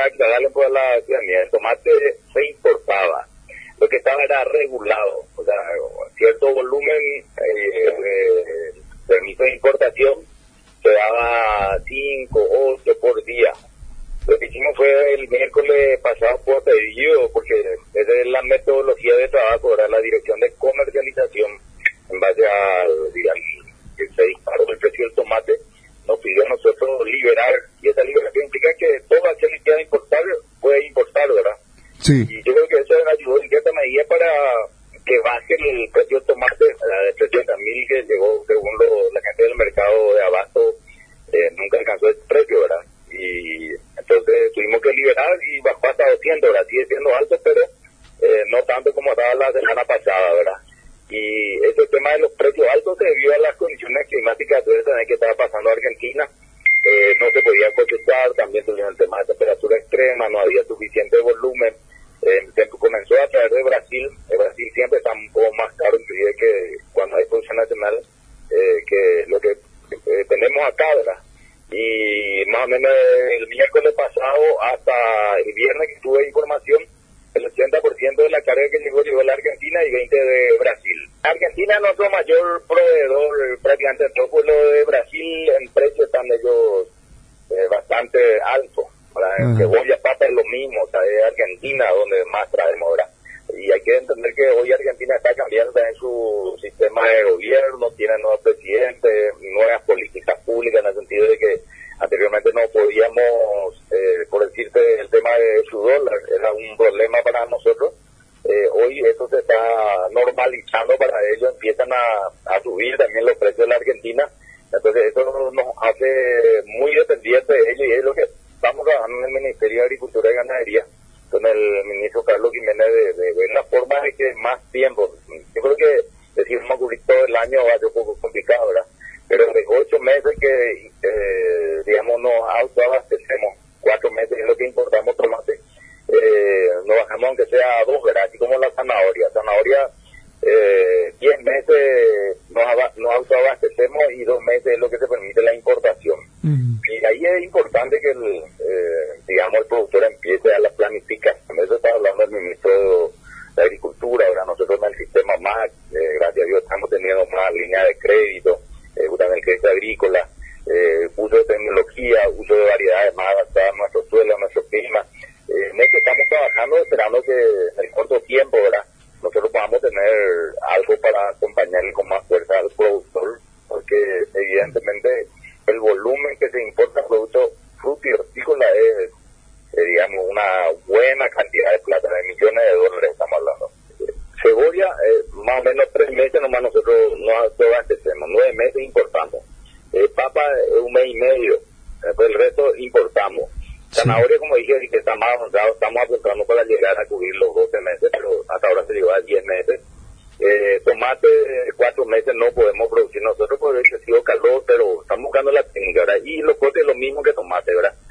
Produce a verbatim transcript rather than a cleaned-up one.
aclararle por la ciudadanía, el tomate se importaba, lo que estaba era regulado, o sea, cierto volumen, eh, eh, permiso de importación, se daba cinco, ocho por día. Lo que hicimos fue el miércoles pasado por pedido, porque esa es la metodología de trabajo, era la dirección de comercialización, en base al, digamos, que se disparó el precio del tomate, nos pidió a nosotros liberar, y esa liberación implica que todo aquel que quiera importar puede importar, ¿verdad? Sí. Y yo creo que eso ayudó en cierta medida para que baje el precio del tomate, de trescientos mil que llegó según lo, la gente del mercado de abasto, eh, nunca alcanzó el precio, ¿verdad? Y entonces tuvimos que liberar y bajó hasta doscientos, ¿verdad? Sigue siendo alto, pero eh, no tanto como estaba la semana pasada, ¿verdad? Y ese tema de los precios altos se debió a las condiciones climáticas adversas que estaba pasando Argentina. Eh, no se podía cosechar, también tuvieron el tema de temperatura extrema, no había suficiente volumen. Eh, se comenzó a traer de Brasil. De Brasil siempre está un poco más caro, inclusive que cuando hay producción nacional, eh, que lo que eh, tenemos acá, ¿verdad? Y más o menos el miércoles pasado hasta el viernes que tuve información, el ochenta por ciento de la carga que llegó llegó a la Argentina y veinte por ciento de Brasil. Argentina es nuestro mayor proveedor, prácticamente todo por lo de Brasil, en precio están ellos eh, bastante altos. Uh-huh. Cebolla, papa es lo mismo, o sea, es Argentina donde más traemos, ¿verdad? Y hay que entender que hoy Argentina está cambiando también su sistema de gobierno, tiene nuevos presidentes, nuevas políticas públicas en el sentido de que anteriormente no podíamos, eh, por decirte, el tema de su dólar era un problema para nosotros. Eh, hoy eso se está normalizando para ellos, empiezan a, a subir también los precios de la Argentina, entonces eso nos hace muy dependientes de ellos y es lo que estamos trabajando en el Ministerio de Agricultura y Ganadería con el ministro Carlos Jiménez de, de ver la forma de que más tiempo, yo creo que decir más todo el año va a ser un poco complicado, ¿verdad? Pero de ocho meses que, eh, digamos, nos autoabastecemos, cuatro meses es lo que importamos tomate, eh, nos bajamos aunque sea a dos, ¿verdad? Así como la zanahoria. Zanahoria, eh, diez meses nos, nos autoabastecemos y dos meses es lo que se permite la importación. Uh-huh. Y ahí es importante que, el, eh, digamos, el productor empiece a la planificación. Eso está hablando el ministro de Agricultura, ¿verdad? Nosotros en el sistema M A C, eh, gracias a Dios, estamos teniendo más líneas de crédito, eh, en el crédito agrícola, eh, uso de tecnología, uso de variedades más adaptadas a nuestro suelo, a nuestro clima. Eh, en esto estamos trabajando, esperando que en el corto tiempo, ¿verdad?, nosotros podamos tener algo para acompañarle con más fuerza al productor, porque evidentemente el volumen que se importa producto fruto y hortícola es, eh, digamos, una buena cantidad de plata, de millones de dólares estamos hablando. Cebolla, eh, más o menos tres meses nomás nosotros nos abastecemos, nueve meses importamos. Eh, papa, eh, un mes y medio, después el resto importamos. Zanahoria, como dije, que está más avanzado, estamos apuntando para llegar a cubrir los doce meses, pero hasta ahora se llegó a diez meses. Eh, tomate, cuatro meses no podemos producir nosotros por el excesivo calor, pero estamos buscando la técnica, ¿verdad? Y los cortes lo mismo que tomate, ¿verdad?